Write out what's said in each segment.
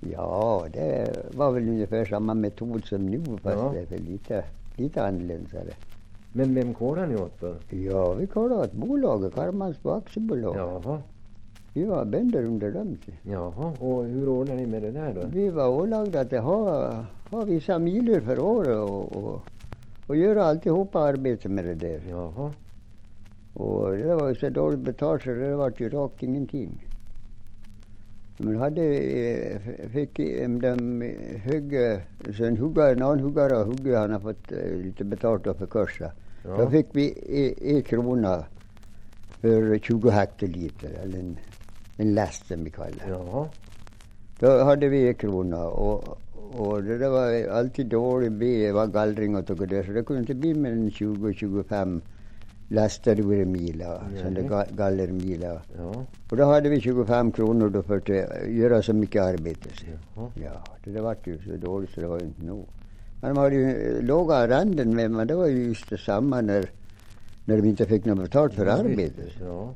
Ja, det var väl ungefär samma metod som nu, fast Ja. det är väl lite annorlunda. Men vem kollar ni åt då? Ja, vi kollade åt bolaget, Karmansbo aktiebolag. Jaha. Vi var bönder under dem. Jaha. Och hur ordnar ni med det där då? Vi var ålagda att ha vissa miler för året och göra alltihopa arbete med det där. Jaha. Och det var ju så dåligt betalt så det var ju rakt ingenting. Men fick de högg, så någon huggare och hugga, han har fått lite betalt för kursa. Ja. Då fick vi en krona för 20 hektoliter, eller en last som vi kallar det. Jaha. Då hade vi en krona och det där var alltid dålig det var gallring och det, så det kunde inte bli mer än 20-25 laster ur mila, sån där gallermila. Ja. Och då hade vi 25 kronor då för att göra så mycket arbete. Jaha. Ja, det var ju så dåligt så det var ju inte nog. Men de hade ju låga arrenden med, men det var ju just detsamma när de inte fick något betalt för arbetet. Ja.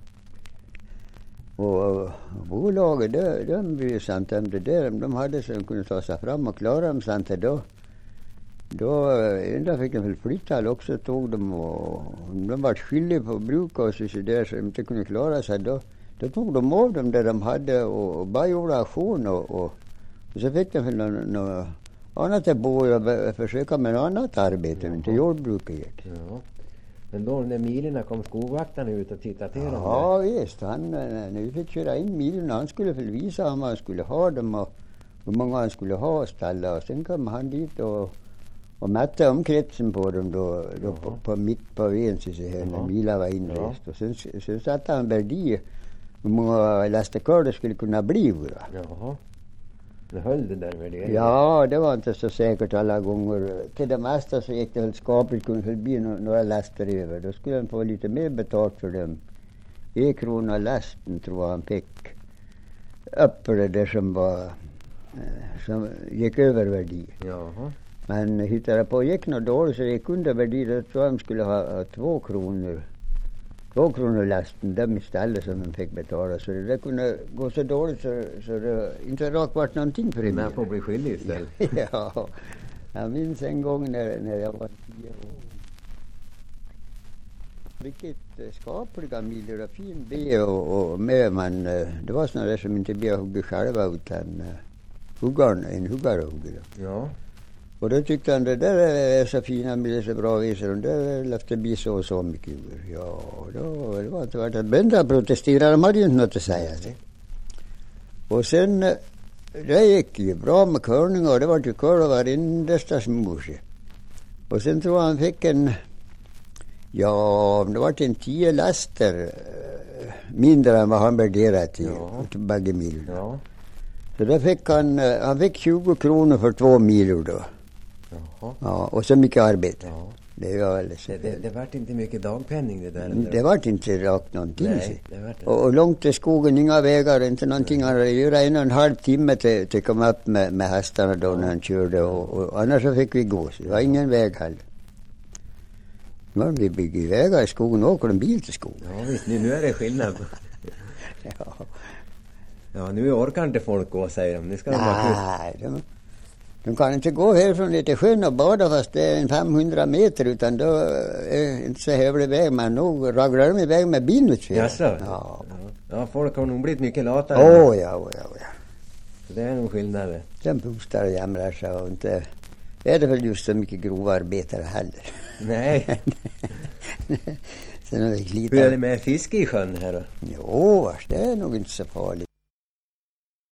Och bolaget, de blev sant om det där. De hade så de kunde ta sig fram och klara dem sant då ända fick de väl flytta också, tog dem och de var skyldiga på bruk och så där så de inte kunde klara sig. Då tog de av dem där de hade och bara gjorde aktion och så fick de väl något annat att bo och försöka med något annat arbete, men inte jordbruket gick. Ja. Men då när milerna kom skogvaktarna ut och tittade till dem? Ja, visst. När vi fick köra in milerna, han skulle väl visa om han skulle ha dem och hur många han skulle ha och ställa. Och sen kom han dit och mätte omkretsen på dem då på mitt på en så här när milen var inrest. Och sen satte han värdi hur många lastekör det skulle kunna bli. Jaha. Det höll det där med det? Ja, det var inte så säkert alla gånger. Till det mesta så gick det väl skapligt, kunde förbi några laster över. Då skulle han få lite mer betalt för dem. 1 krona lasten tror jag han fick. Upp för det där som gick över värdi. Jaha. Men hittade på gick något dåligt så gick under värdi. Då tror jag de skulle ha 2 kronor. 2 kronor lasten, dem istället som de fick betala. Så det kunde gå så dåligt så det inte rakt vart någonting för dem. Men får bli skyldig istället. Ja, jag minns en gång när jag var 10 år. Riktigt skapliga miler och fin be och med, men det var sådana där som inte blev hugga själva utan en huggare hugger. Ja. Och då tyckte han det där är så fina miler, så bra visar de där löfte bli så mycket ur. Ja, då det var inte värt att bönder protesterade, de hade ju inte något att säga. Och sen det gick ju bra med körning och det var ju kör och varenda smorse. Och sen tror jag han fick det var en 10 laster mindre än vad han värderade till bägge milen. Ja. Så då fick han fick 20 kronor för 2 mil då. Jaha. Ja, och så mycket arbete. Ja. Det var alldeles. Det vart inte mycket dagpenning det där. Det vart inte rakt någonting. Nej, det vart det. Och långt till skogen, inga vägar, inte någonting. Han gjorde 1,5 timme till komma upp med hästarna då när han körde. Och annars så fick vi gå. Det var ingen väg heller. Men vi bygger vägar i skogen och åker en bil till skogen. Ja visst, nu är det skillnad. Ja. Ja, nu orkar inte folk gå, säger de. Nu ska de Nej, de kan inte gå härifrån lite sjön och bada fast det är 500 meter, utan då är inte så högre väg, men nog raglar de iväg med bilen. Jaså? Ja, folk har nog blivit mycket latare. Ja. Så det är nog skillnad. Den boostar och jämrar sig och inte är det väl just så mycket grova arbetare heller. Nej. Sen är det lite... Hur är det med fiske i sjön här då? Jo, det är nog inte så farligt.